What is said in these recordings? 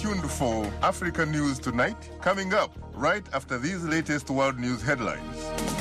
tuned for Africa News Tonight, coming up right after these latest world news headlines.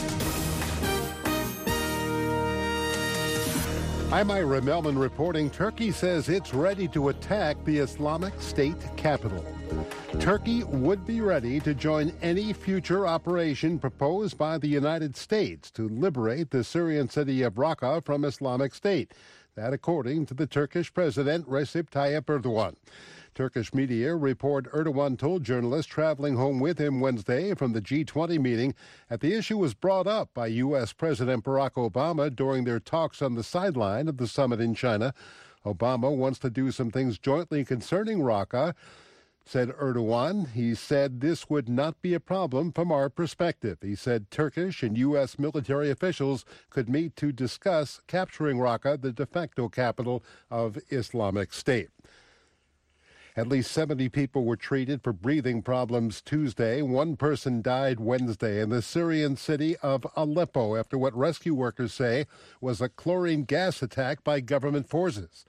I'm Ira Melman reporting Turkey says it's ready to attack the Islamic State capital. Turkey would be ready to join any future operation proposed by the United States to liberate the Syrian city of Raqqa from Islamic State. That according to the Turkish President Recep Tayyip Erdogan. Turkish media report Erdogan told journalists traveling home with him Wednesday from the G20 meeting that the issue was brought up by U.S. President Barack Obama during their talks on the sideline of the summit in China. Obama wants to do some things jointly concerning Raqqa, said Erdogan. He said this would not be a problem from our perspective. He said Turkish and U.S. military officials could meet to discuss capturing Raqqa, the de facto capital of Islamic State. At least 70 people were treated for breathing problems Tuesday. One person died Wednesday in the Syrian city of Aleppo after what rescue workers say was a chlorine gas attack by government forces.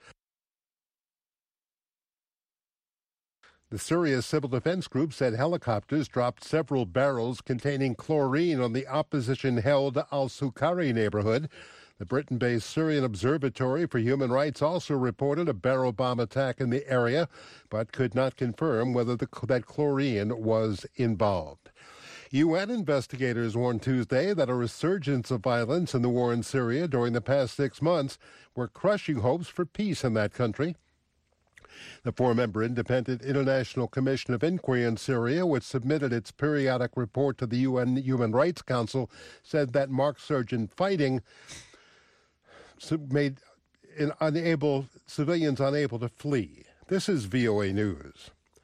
The Syria Civil Defense Group said helicopters dropped several barrels containing chlorine on the opposition-held al-Sukari neighborhood. The Britain-based Syrian Observatory for Human Rights also reported a barrel bomb attack in the area, but could not confirm whether that chlorine was involved. UN investigators warned Tuesday that a resurgence of violence in the war in Syria during the past 6 months were crushing hopes for peace in that country. The four-member Independent International Commission of Inquiry in Syria, which submitted its periodic report to the UN Human Rights Council, said that marked-surgent fighting made civilians unable to flee. This is VOA News.